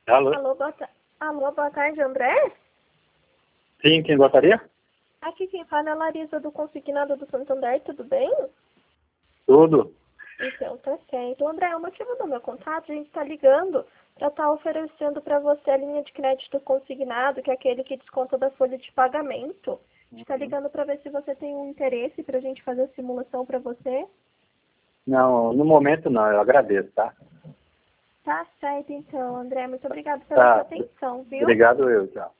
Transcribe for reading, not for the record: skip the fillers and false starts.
Alô? Alô, boa tarde, André? Sim, quem gostaria? Aqui quem fala é a Larissa do Consignado do Santander, tudo bem? Tudo. Então, tá certo. André, o motivo do meu contato, a gente está ligando para estar oferecendo para você a linha de crédito consignado, que é aquele que desconta da folha de pagamento. A gente está ligando para ver se você tem um interesse para a gente fazer a simulação para você. Não, no momento não, eu agradeço, tá? Tá certo, então, André. Muito obrigada pela sua atenção, viu? Obrigado eu, tchau.